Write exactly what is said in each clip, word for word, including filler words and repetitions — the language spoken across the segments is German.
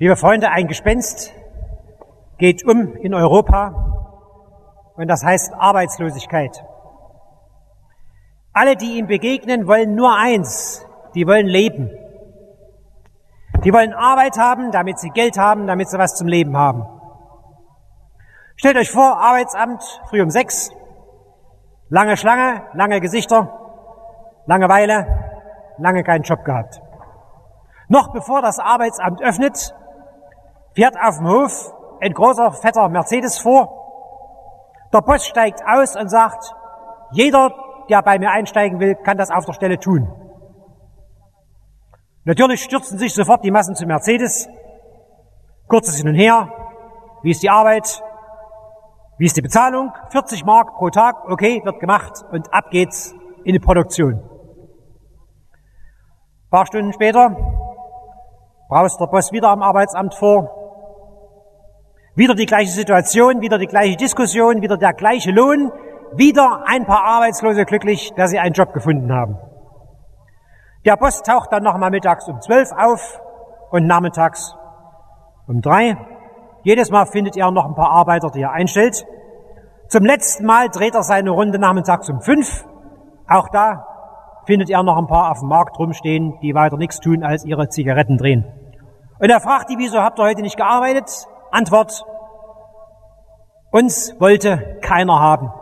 Liebe Freunde, ein Gespenst geht um in Europa und das heißt Arbeitslosigkeit. Alle, die ihm begegnen, wollen nur eins, die wollen leben. Die wollen Arbeit haben, damit sie Geld haben, damit sie was zum Leben haben. Stellt euch vor, Arbeitsamt, früh um sechs, lange Schlange, lange Gesichter, Langeweile, lange keinen Job gehabt. Noch bevor das Arbeitsamt öffnet, fährt auf dem Hof ein großer, fetter Mercedes vor. Der Boss steigt aus und sagt, jeder, der bei mir einsteigen will, kann das auf der Stelle tun. Natürlich stürzen sich sofort die Massen zu Mercedes. Kurzes Hin und Her. Wie ist die Arbeit? Wie ist die Bezahlung? vierzig Mark pro Tag. Okay, wird gemacht und ab geht's in die Produktion. Ein paar Stunden später braust der Boss wieder am Arbeitsamt vor. Wieder die gleiche Situation, wieder die gleiche Diskussion, wieder der gleiche Lohn, wieder ein paar Arbeitslose glücklich, dass sie einen Job gefunden haben. Der Boss taucht dann nochmal mittags um zwölf auf und nachmittags um drei. Jedes Mal findet er noch ein paar Arbeiter, die er einstellt. Zum letzten Mal dreht er seine Runde nachmittags um fünf. Auch da findet er noch ein paar auf dem Markt rumstehen, die weiter nichts tun, als ihre Zigaretten drehen. Und er fragt die, wieso habt ihr heute nicht gearbeitet? Antwort, uns wollte keiner haben.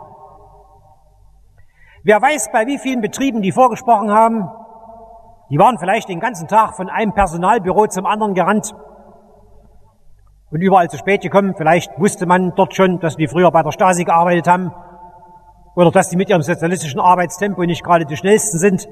Wer weiß, bei wie vielen Betrieben die vorgesprochen haben, die waren vielleicht den ganzen Tag von einem Personalbüro zum anderen gerannt und überall zu spät gekommen. Vielleicht wusste man dort schon, dass die früher bei der Stasi gearbeitet haben oder dass die mit ihrem sozialistischen Arbeitstempo nicht gerade die schnellsten sind.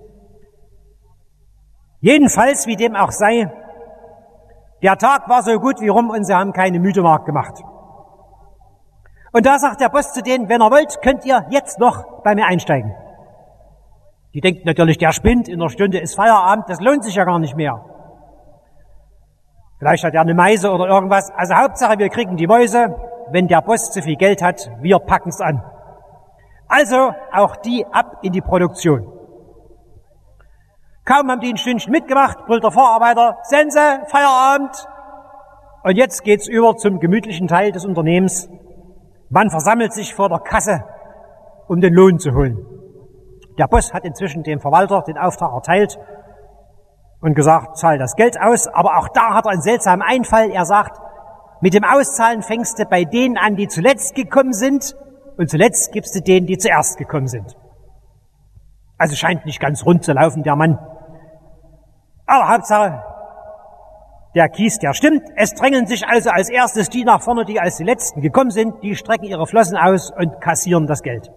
Jedenfalls, wie dem auch sei, der Tag war so gut wie rum und sie haben keine Mütemark gemacht. Und da sagt der Boss zu denen, wenn ihr wollt, könnt ihr jetzt noch bei mir einsteigen. Die denken natürlich, der spinnt, in einer Stunde ist Feierabend, das lohnt sich ja gar nicht mehr. Vielleicht hat er eine Meise oder irgendwas. Also Hauptsache, wir kriegen die Mäuse. Wenn der Boss zu viel Geld hat, wir packen's an. Also auch die ab in die Produktion. Kaum haben die ein Stündchen mitgemacht, brüllt der Vorarbeiter, Sense, Feierabend. Und jetzt geht's über zum gemütlichen Teil des Unternehmens. Man versammelt sich vor der Kasse, um den Lohn zu holen. Der Boss hat inzwischen dem Verwalter den Auftrag erteilt und gesagt, zahl das Geld aus. Aber auch da hat er einen seltsamen Einfall. Er sagt, mit dem Auszahlen fängst du bei denen an, die zuletzt gekommen sind, und zuletzt gibst du denen, die zuerst gekommen sind. Also scheint nicht ganz rund zu laufen, der Mann. Aber Hauptsache, der Kies, der stimmt. Es drängeln sich also als erstes die nach vorne, die als die Letzten gekommen sind. Die strecken ihre Flossen aus und kassieren das Geld.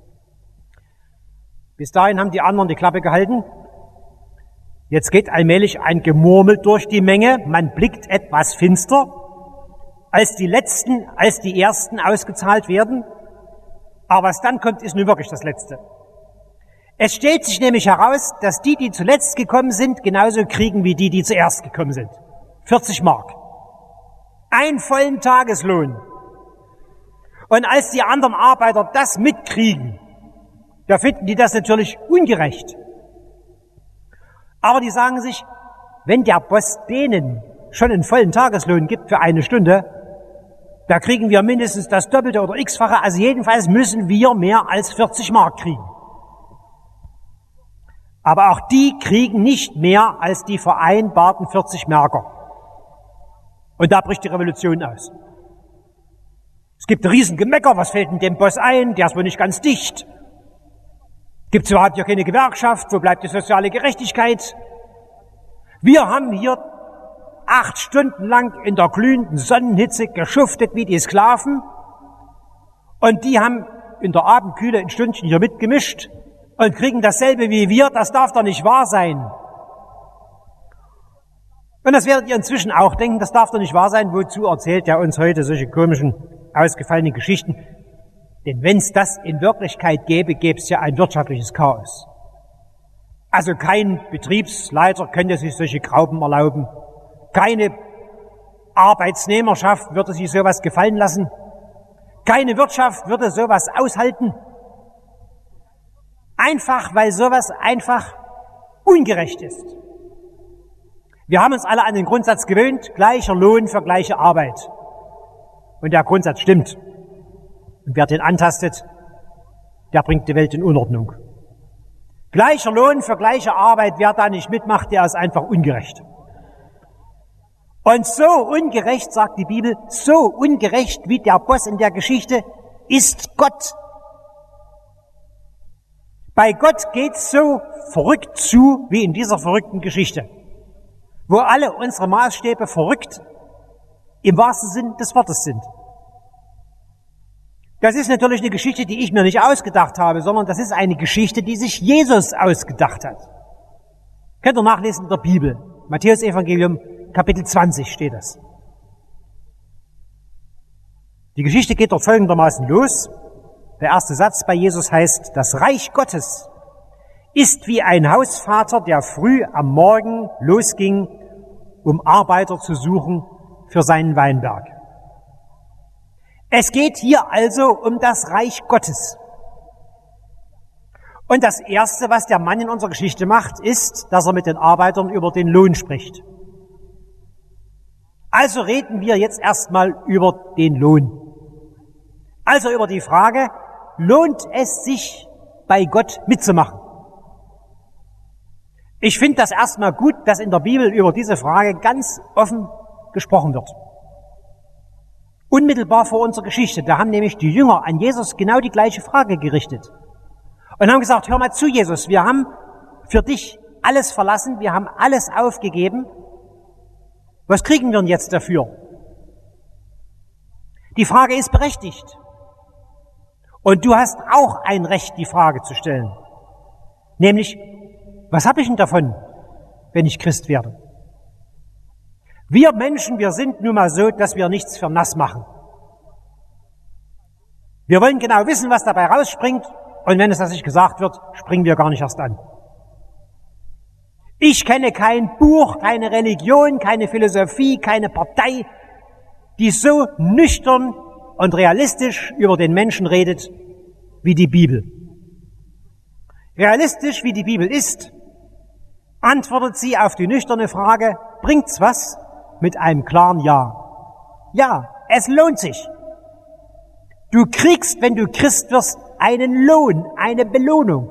Bis dahin haben die anderen die Klappe gehalten. Jetzt geht allmählich ein Gemurmel durch die Menge. Man blickt etwas finster, als die Letzten, als die Ersten ausgezahlt werden. Aber was dann kommt, ist nun wirklich das Letzte. Es stellt sich nämlich heraus, dass die, die zuletzt gekommen sind, genauso kriegen wie die, die zuerst gekommen sind. vierzig Mark. Einen vollen Tageslohn. Und als die anderen Arbeiter das mitkriegen, da finden die das natürlich ungerecht. Aber die sagen sich, wenn der Boss denen schon einen vollen Tageslohn gibt für eine Stunde, da kriegen wir mindestens das Doppelte oder x-fache. Also jedenfalls müssen wir mehr als vierzig Mark kriegen. Aber auch die kriegen nicht mehr als die vereinbarten vierzig Märker. Und da bricht die Revolution aus. Es gibt ein Riesengemecker, was fällt denn dem Boss ein? Der ist wohl nicht ganz dicht. Gibt es überhaupt ja keine Gewerkschaft? Wo bleibt die soziale Gerechtigkeit? Wir haben hier acht Stunden lang in der glühenden Sonnenhitze geschuftet wie die Sklaven. Und die haben in der Abendkühle ein Stündchen hier mitgemischt und kriegen dasselbe wie wir. Das darf doch nicht wahr sein. Und das werdet ihr inzwischen auch denken, das darf doch nicht wahr sein. Wozu erzählt er uns heute solche komischen, ausgefallenen Geschichten? Denn wenn es das in Wirklichkeit gäbe, gäbe es ja ein wirtschaftliches Chaos. Also kein Betriebsleiter könnte sich solche Graupen erlauben. Keine Arbeitsnehmerschaft würde sich sowas gefallen lassen. Keine Wirtschaft würde sowas aushalten. Einfach, weil sowas einfach ungerecht ist. Wir haben uns alle an den Grundsatz gewöhnt, gleicher Lohn für gleiche Arbeit. Und der Grundsatz stimmt. Und wer den antastet, der bringt die Welt in Unordnung. Gleicher Lohn für gleiche Arbeit, wer da nicht mitmacht, der ist einfach ungerecht. Und so ungerecht, sagt die Bibel, so ungerecht wie der Boss in der Geschichte, ist Gott. Bei Gott geht's so verrückt zu wie in dieser verrückten Geschichte, wo alle unsere Maßstäbe verrückt im wahrsten Sinn des Wortes sind. Das ist natürlich eine Geschichte, die ich mir nicht ausgedacht habe, sondern das ist eine Geschichte, die sich Jesus ausgedacht hat. Könnt ihr nachlesen in der Bibel. Matthäus Evangelium, Kapitel zwanzig steht das. Die Geschichte geht dort folgendermaßen los. Der erste Satz bei Jesus heißt, das Reich Gottes ist wie ein Hausvater, der früh am Morgen losging, um Arbeiter zu suchen für seinen Weinberg. Es geht hier also um das Reich Gottes. Und das Erste, was der Mann in unserer Geschichte macht, ist, dass er mit den Arbeitern über den Lohn spricht. Also reden wir jetzt erstmal über den Lohn. Also über die Frage, lohnt es sich, bei Gott mitzumachen? Ich finde das erstmal gut, dass in der Bibel über diese Frage ganz offen gesprochen wird. Unmittelbar vor unserer Geschichte, da haben nämlich die Jünger an Jesus genau die gleiche Frage gerichtet. Und haben gesagt, hör mal zu, Jesus, wir haben für dich alles verlassen, wir haben alles aufgegeben. Was kriegen wir denn jetzt dafür? Die Frage ist berechtigt. Und du hast auch ein Recht, die Frage zu stellen. Nämlich, was habe ich denn davon, wenn ich Christ werde? Wir Menschen, wir sind nun mal so, dass wir nichts für nass machen. Wir wollen genau wissen, was dabei rausspringt, und wenn es das nicht gesagt wird, springen wir gar nicht erst an. Ich kenne kein Buch, keine Religion, keine Philosophie, keine Partei, die so nüchtern und realistisch über den Menschen redet wie die Bibel. Realistisch wie die Bibel ist, antwortet sie auf die nüchterne Frage, bringt's was? Mit einem klaren Ja. Ja, es lohnt sich. Du kriegst, wenn du Christ wirst, einen Lohn, eine Belohnung.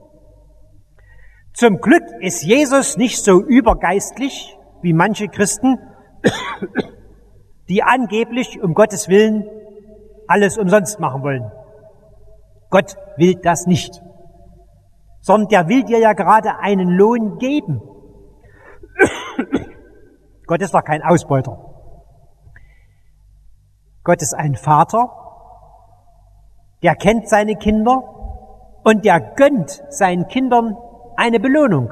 Zum Glück ist Jesus nicht so übergeistlich wie manche Christen, die angeblich um Gottes Willen alles umsonst machen wollen. Gott will das nicht, sondern der will dir ja gerade einen Lohn geben. Gott ist doch kein Ausbeuter. Gott ist ein Vater, der kennt seine Kinder und der gönnt seinen Kindern eine Belohnung.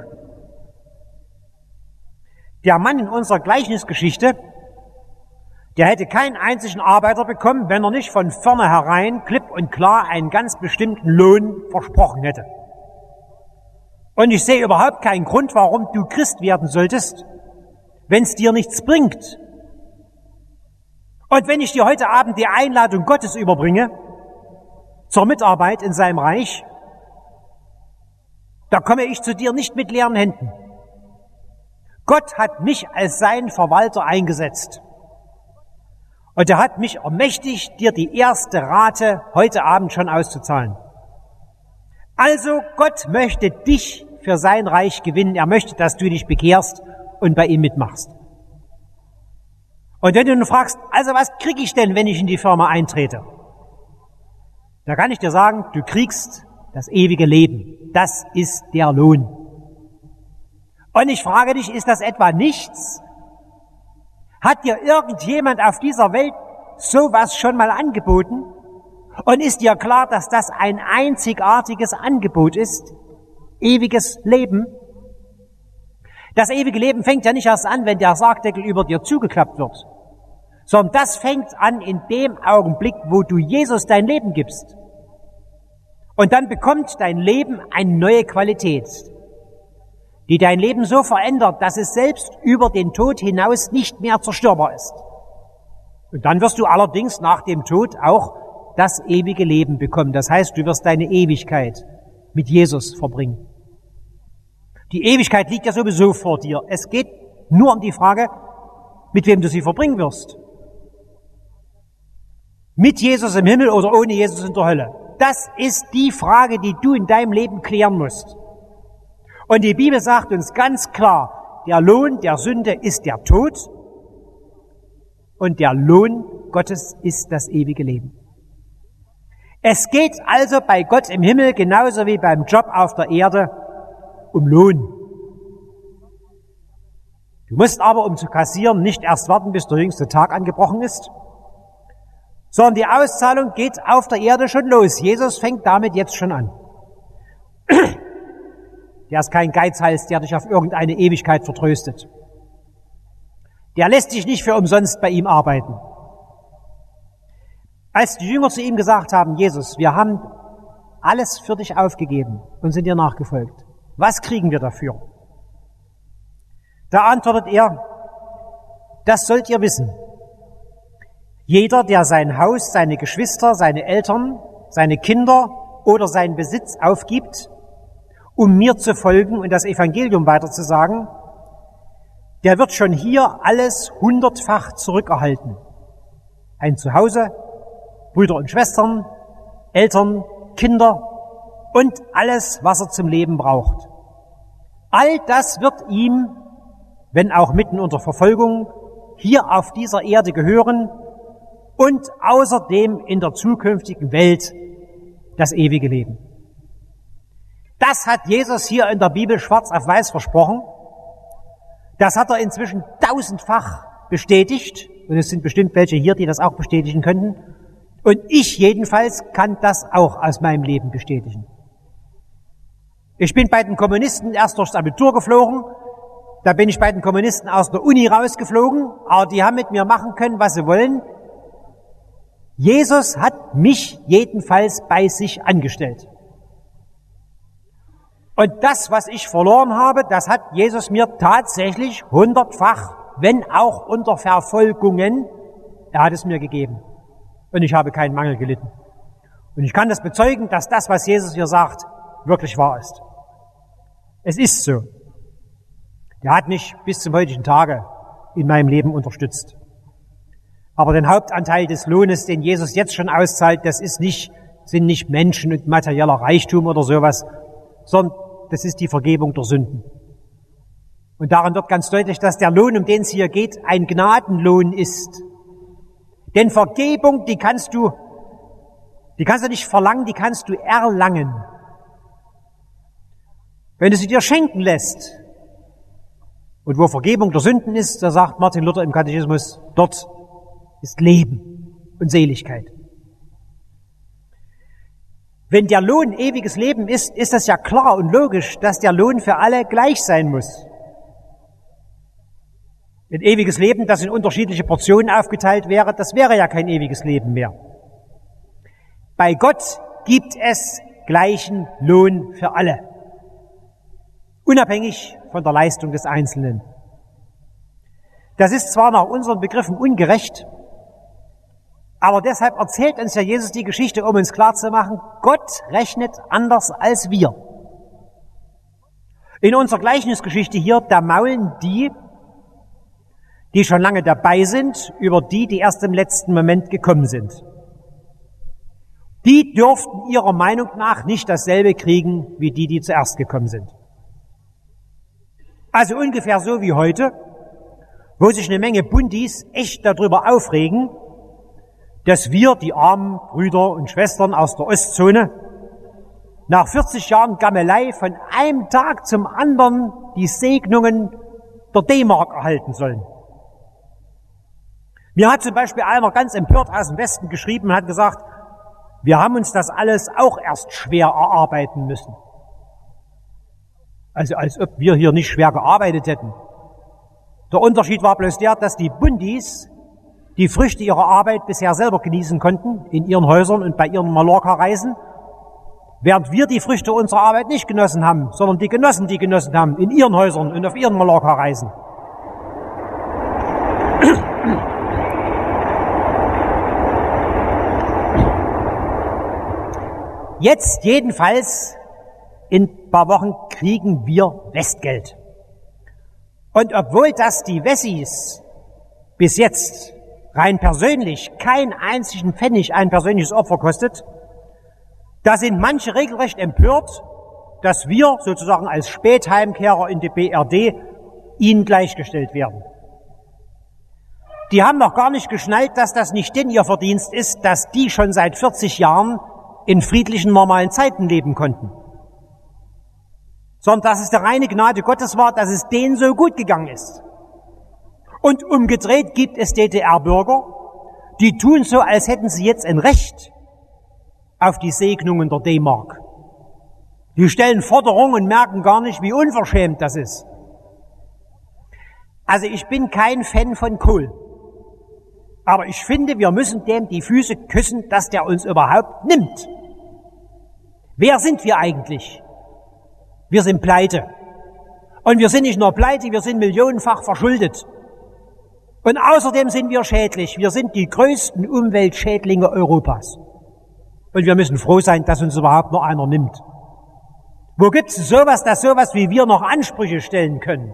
Der Mann in unserer Gleichnisgeschichte, der hätte keinen einzigen Arbeiter bekommen, wenn er nicht von vornherein klipp und klar einen ganz bestimmten Lohn versprochen hätte. Und ich sehe überhaupt keinen Grund, warum du Christ werden solltest, wenn es dir nichts bringt. Und wenn ich dir heute Abend die Einladung Gottes überbringe, zur Mitarbeit in seinem Reich, da komme ich zu dir nicht mit leeren Händen. Gott hat mich als sein Verwalter eingesetzt. Und er hat mich ermächtigt, dir die erste Rate heute Abend schon auszuzahlen. Also Gott möchte dich für sein Reich gewinnen. Er möchte, dass du dich bekehrst und bei ihm mitmachst. Und wenn du nun fragst, also was kriege ich denn, wenn ich in die Firma eintrete? Da kann ich dir sagen, du kriegst das ewige Leben. Das ist der Lohn. Und ich frage dich, ist das etwa nichts? Hat dir irgendjemand auf dieser Welt sowas schon mal angeboten? Und ist dir klar, dass das ein einzigartiges Angebot ist? Ewiges Leben? Das ewige Leben fängt ja nicht erst an, wenn der Sargdeckel über dir zugeklappt wird, sondern das fängt an in dem Augenblick, wo du Jesus dein Leben gibst. Und dann bekommt dein Leben eine neue Qualität, die dein Leben so verändert, dass es selbst über den Tod hinaus nicht mehr zerstörbar ist. Und dann wirst du allerdings nach dem Tod auch das ewige Leben bekommen. Das heißt, du wirst deine Ewigkeit mit Jesus verbringen. Die Ewigkeit liegt ja sowieso vor dir. Es geht nur um die Frage, mit wem du sie verbringen wirst. Mit Jesus im Himmel oder ohne Jesus in der Hölle. Das ist die Frage, die du in deinem Leben klären musst. Und die Bibel sagt uns ganz klar, der Lohn der Sünde ist der Tod und der Lohn Gottes ist das ewige Leben. Es geht also bei Gott im Himmel genauso wie beim Job auf der Erde um Lohn. Du musst aber, um zu kassieren, nicht erst warten, bis der jüngste Tag angebrochen ist, sondern die Auszahlung geht auf der Erde schon los. Jesus fängt damit jetzt schon an. Der ist kein Geizhals, der dich auf irgendeine Ewigkeit vertröstet. Der lässt dich nicht für umsonst bei ihm arbeiten. Als die Jünger zu ihm gesagt haben, Jesus, wir haben alles für dich aufgegeben und sind dir nachgefolgt. Was kriegen wir dafür? Da antwortet er, das sollt ihr wissen. Jeder, der sein Haus, seine Geschwister, seine Eltern, seine Kinder oder seinen Besitz aufgibt, um mir zu folgen und das Evangelium weiterzusagen, der wird schon hier alles hundertfach zurückerhalten. Ein Zuhause, Brüder und Schwestern, Eltern, Kinder und alles, was er zum Leben braucht. All das wird ihm, wenn auch mitten unter Verfolgung, hier auf dieser Erde gehören und außerdem in der zukünftigen Welt das ewige Leben. Das hat Jesus hier in der Bibel schwarz auf weiß versprochen. Das hat er inzwischen tausendfach bestätigt. Und es sind bestimmt welche hier, die das auch bestätigen könnten. Und ich jedenfalls kann das auch aus meinem Leben bestätigen. Ich bin bei den Kommunisten erst durchs Abitur geflogen. Da bin ich bei den Kommunisten aus der Uni rausgeflogen. Aber die haben mit mir machen können, was sie wollen. Jesus hat mich jedenfalls bei sich angestellt. Und das, was ich verloren habe, das hat Jesus mir tatsächlich hundertfach, wenn auch unter Verfolgungen, er hat es mir gegeben. Und ich habe keinen Mangel gelitten. Und ich kann das bezeugen, dass das, was Jesus hier sagt, wirklich wahr ist. Es ist so. Er hat mich bis zum heutigen Tage in meinem Leben unterstützt. Aber den Hauptanteil des Lohnes, den Jesus jetzt schon auszahlt, das ist nicht, sind nicht Menschen und materieller Reichtum oder sowas, sondern das ist die Vergebung der Sünden. Und daran wird ganz deutlich, dass der Lohn, um den es hier geht, ein Gnadenlohn ist. Denn Vergebung, die kannst du, die kannst du nicht verlangen, die kannst du erlangen. Wenn du sie dir schenken lässt, und wo Vergebung der Sünden ist, da sagt Martin Luther im Katechismus, dort ist Leben und Seligkeit. Wenn der Lohn ewiges Leben ist, ist das ja klar und logisch, dass der Lohn für alle gleich sein muss. Ein ewiges Leben, das in unterschiedliche Portionen aufgeteilt wäre, das wäre ja kein ewiges Leben mehr. Bei Gott gibt es gleichen Lohn für alle, unabhängig von der Leistung des Einzelnen. Das ist zwar nach unseren Begriffen ungerecht, aber deshalb erzählt uns ja Jesus die Geschichte, um uns klarzumachen, Gott rechnet anders als wir. In unserer Gleichnisgeschichte hier, da maulen die, die schon lange dabei sind, über die, die erst im letzten Moment gekommen sind. Die dürften ihrer Meinung nach nicht dasselbe kriegen, wie die, die zuerst gekommen sind. Also ungefähr so wie heute, wo sich eine Menge Bundis echt darüber aufregen, dass wir, die armen Brüder und Schwestern aus der Ostzone, nach vierzig Jahren Gammelei von einem Tag zum anderen die Segnungen der D-Mark erhalten sollen. Mir hat zum Beispiel einer ganz empört aus dem Westen geschrieben und hat gesagt, wir haben uns das alles auch erst schwer erarbeiten müssen. Also als ob wir hier nicht schwer gearbeitet hätten. Der Unterschied war bloß der, dass die Bundis die Früchte ihrer Arbeit bisher selber genießen konnten, in ihren Häusern und bei ihren Mallorca-Reisen, während wir die Früchte unserer Arbeit nicht genossen haben, sondern die Genossen, die genossen haben, in ihren Häusern und auf ihren Mallorca-Reisen. Jetzt jedenfalls, in ein paar Wochen kriegen wir Westgeld. Und obwohl das die Wessis bis jetzt rein persönlich keinen einzigen Pfennig ein persönliches Opfer kostet, da sind manche regelrecht empört, dass wir sozusagen als Spätheimkehrer in die B R D ihnen gleichgestellt werden. Die haben noch gar nicht geschnallt, dass das nicht denn ihr Verdienst ist, dass die schon seit vierzig Jahren in friedlichen, normalen Zeiten leben konnten. Sondern dass es der reine Gnade Gottes war, dass es denen so gut gegangen ist. Und umgedreht gibt es D D R-Bürger, die tun so, als hätten sie jetzt ein Recht auf die Segnungen der D-Mark. Die stellen Forderungen und merken gar nicht, wie unverschämt das ist. Also ich bin kein Fan von Kohl. Aber ich finde, wir müssen dem die Füße küssen, dass der uns überhaupt nimmt. Wer sind wir eigentlich? Wir sind pleite. Und wir sind nicht nur pleite, wir sind millionenfach verschuldet. Und außerdem sind wir schädlich. Wir sind die größten Umweltschädlinge Europas. Und wir müssen froh sein, dass uns überhaupt noch einer nimmt. Wo gibt es sowas, dass sowas wie wir noch Ansprüche stellen können?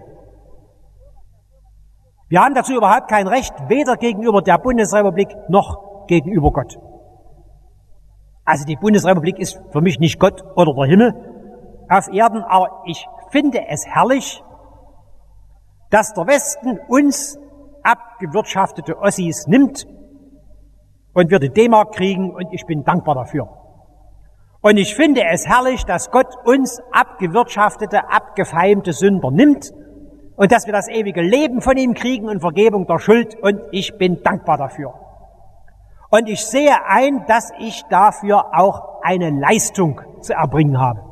Wir haben dazu überhaupt kein Recht, weder gegenüber der Bundesrepublik noch gegenüber Gott. Also die Bundesrepublik ist für mich nicht Gott oder der Himmel auf Erden, aber ich finde es herrlich, dass der Westen uns abgewirtschaftete Ossis nimmt und wir die D-Mark kriegen, und ich bin dankbar dafür. Und ich finde es herrlich, dass Gott uns abgewirtschaftete, abgefeimte Sünder nimmt und dass wir das ewige Leben von ihm kriegen und Vergebung der Schuld, und ich bin dankbar dafür. Und ich sehe ein, dass ich dafür auch eine Leistung zu erbringen habe.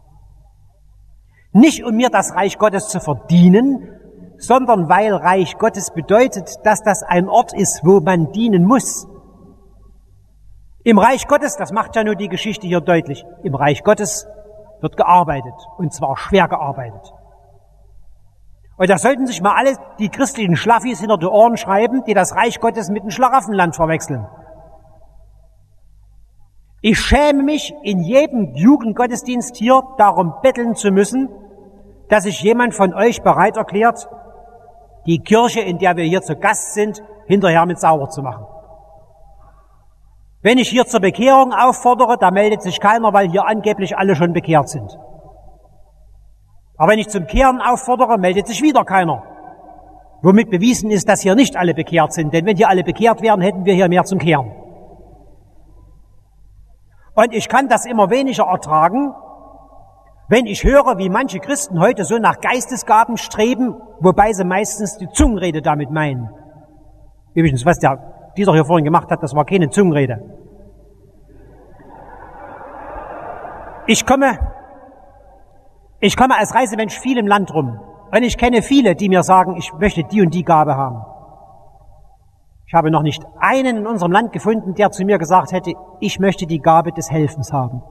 Nicht um mir das Reich Gottes zu verdienen, sondern weil Reich Gottes bedeutet, dass das ein Ort ist, wo man dienen muss. Im Reich Gottes, das macht ja nur die Geschichte hier deutlich, im Reich Gottes wird gearbeitet, und zwar schwer gearbeitet. Und da sollten sich mal alle die christlichen Schlaffis hinter die Ohren schreiben, die das Reich Gottes mit dem Schlaraffenland verwechseln. Ich schäme mich in jedem Jugendgottesdienst hier darum betteln zu müssen, dass sich jemand von euch bereit erklärt, die Kirche, in der wir hier zu Gast sind, hinterher mit sauber zu machen. Wenn ich hier zur Bekehrung auffordere, da meldet sich keiner, weil hier angeblich alle schon bekehrt sind. Aber wenn ich zum Kehren auffordere, meldet sich wieder keiner. Womit bewiesen ist, dass hier nicht alle bekehrt sind. Denn wenn hier alle bekehrt wären, hätten wir hier mehr zum Kehren. Und ich kann das immer weniger ertragen, wenn ich höre, wie manche Christen heute so nach Geistesgaben streben, wobei sie meistens die Zungenrede damit meinen. Übrigens, was der dieser hier vorhin gemacht hat, das war keine Zungenrede. Ich komme, ich komme als Reisemensch viel im Land rum. Und ich kenne viele, die mir sagen, ich möchte die und die Gabe haben. Ich habe noch nicht einen in unserem Land gefunden, der zu mir gesagt hätte, ich möchte die Gabe des Helfens haben.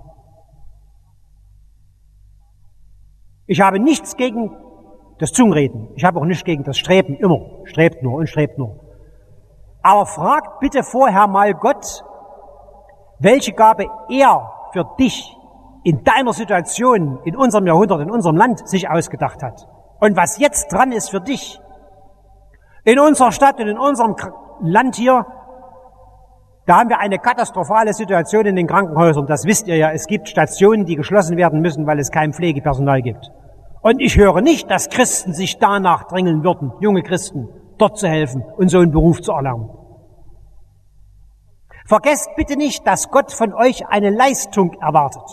Ich habe nichts gegen das Zungenreden. Ich habe auch nichts gegen das Streben. Immer. Strebt nur und strebt nur. Aber fragt bitte vorher mal Gott, welche Gabe er für dich in deiner Situation, in unserem Jahrhundert, in unserem Land sich ausgedacht hat. Und was jetzt dran ist für dich. In unserer Stadt und in unserem Land hier, da haben wir eine katastrophale Situation in den Krankenhäusern. Das wisst ihr ja. Es gibt Stationen, die geschlossen werden müssen, weil es kein Pflegepersonal gibt. Und ich höre nicht, dass Christen sich danach drängeln würden, junge Christen, dort zu helfen und so einen Beruf zu erlernen. Vergesst bitte nicht, dass Gott von euch eine Leistung erwartet.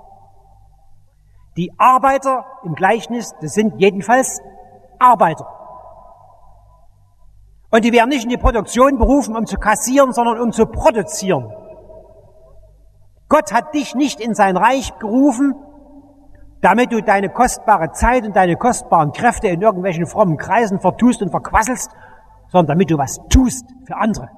Die Arbeiter im Gleichnis, das sind jedenfalls Arbeiter. Und die werden nicht in die Produktion berufen, um zu kassieren, sondern um zu produzieren. Gott hat dich nicht in sein Reich gerufen, damit du deine kostbare Zeit und deine kostbaren Kräfte in irgendwelchen frommen Kreisen vertust und verquasselst, sondern damit du was tust für andere.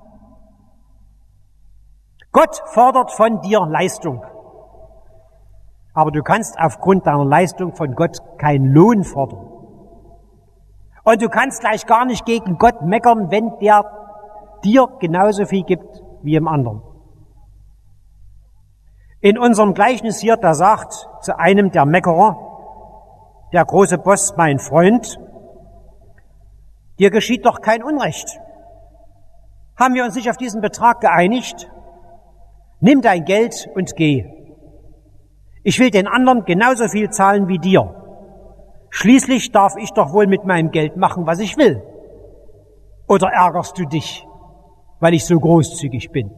Gott fordert von dir Leistung. Aber du kannst aufgrund deiner Leistung von Gott keinen Lohn fordern. Und du kannst gleich gar nicht gegen Gott meckern, wenn der dir genauso viel gibt wie im anderen. In unserem Gleichnis hier, da sagt zu einem der Meckerer, der große Boss, mein Freund, Dir geschieht doch kein Unrecht. Haben wir uns nicht auf diesen Betrag geeinigt? Nimm dein Geld und geh. Ich will den anderen genauso viel zahlen wie dir. Schließlich darf ich doch wohl mit meinem Geld machen, was ich will. Oder ärgerst du dich, weil ich so großzügig bin?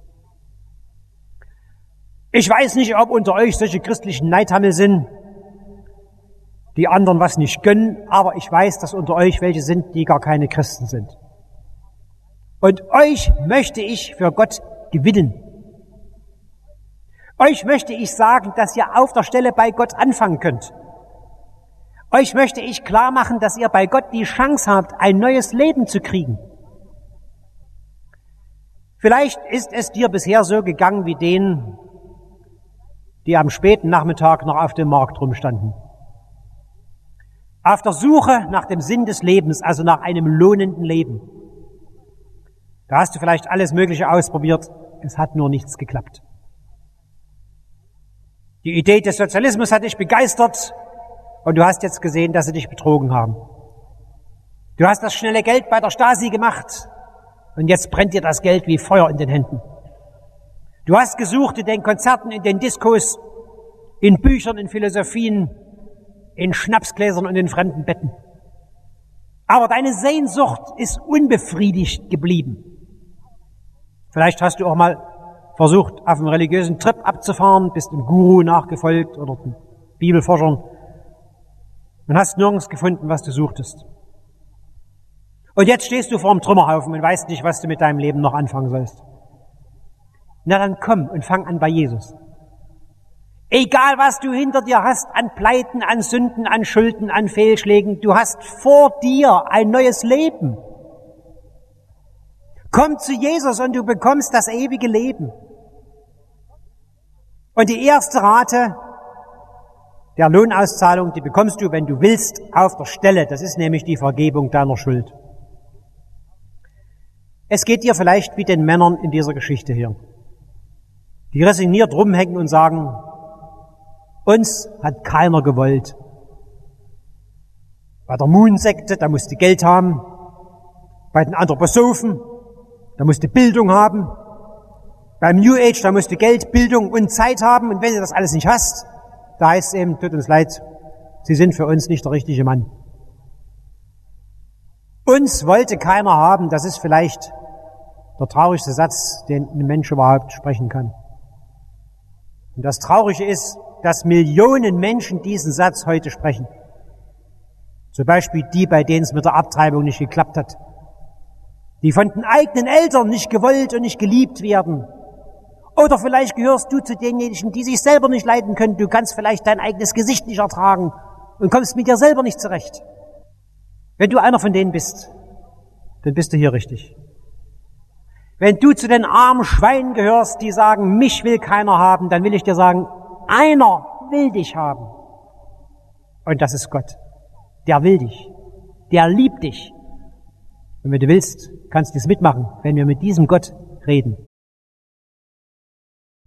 Ich weiß nicht, ob unter euch solche christlichen Neidhammel sind, die anderen was nicht gönnen, aber ich weiß, dass unter euch welche sind, die gar keine Christen sind. Und euch möchte ich für Gott gewinnen. Euch möchte ich sagen, dass ihr auf der Stelle bei Gott anfangen könnt. Euch möchte ich klar machen, dass ihr bei Gott die Chance habt, ein neues Leben zu kriegen. Vielleicht ist es dir bisher so gegangen wie denen, die am späten Nachmittag noch auf dem Markt rumstanden. Auf der Suche nach dem Sinn des Lebens, also nach einem lohnenden Leben. Da hast du vielleicht alles Mögliche ausprobiert, es hat nur nichts geklappt. Die Idee des Sozialismus hat dich begeistert und du hast jetzt gesehen, dass sie dich betrogen haben. Du hast das schnelle Geld bei der Stasi gemacht und jetzt brennt dir das Geld wie Feuer in den Händen. Du hast gesucht in den Konzerten, in den Diskos, in Büchern, in Philosophien, in Schnapsgläsern und in fremden Betten. Aber deine Sehnsucht ist unbefriedigt geblieben. Vielleicht hast du auch mal versucht, auf einem religiösen Trip abzufahren, bist dem Guru nachgefolgt oder den Bibelforschern und hast nirgends gefunden, was du suchtest. Und jetzt stehst du vor dem Trümmerhaufen und weißt nicht, was du mit deinem Leben noch anfangen sollst. Na dann komm und fang an bei Jesus. Egal, was du hinter dir hast an Pleiten, an Sünden, an Schulden, an Fehlschlägen, du hast vor dir ein neues Leben. Komm zu Jesus und du bekommst das ewige Leben. Und die erste Rate der Lohnauszahlung, die bekommst du, wenn du willst, auf der Stelle. Das ist nämlich die Vergebung deiner Schuld. Es geht dir vielleicht wie den Männern in dieser Geschichte hier, die resigniert rumhängen und sagen, uns hat keiner gewollt. Bei der Moon-Sekte, da musst du Geld haben. Bei den Anthroposophen, da musst du Bildung haben. Beim New Age, da musst du Geld, Bildung und Zeit haben. Und wenn du das alles nicht hast, da heißt es eben, tut uns leid, Sie sind für uns nicht der richtige Mann. Uns wollte keiner haben, das ist vielleicht der traurigste Satz, den ein Mensch überhaupt sprechen kann. Und das Traurige ist, dass Millionen Menschen diesen Satz heute sprechen. Zum Beispiel die, bei denen es mit der Abtreibung nicht geklappt hat. Die von den eigenen Eltern nicht gewollt und nicht geliebt werden. Oder vielleicht gehörst du zu denjenigen, die sich selber nicht leiden können. Du kannst vielleicht dein eigenes Gesicht nicht ertragen und kommst mit dir selber nicht zurecht. Wenn du einer von denen bist, dann bist du hier richtig. Wenn du zu den armen Schweinen gehörst, die sagen, mich will keiner haben, dann will ich dir sagen, einer will dich haben. Und das ist Gott. Der will dich. Der liebt dich. Und wenn du willst, kannst du es mitmachen, wenn wir mit diesem Gott reden.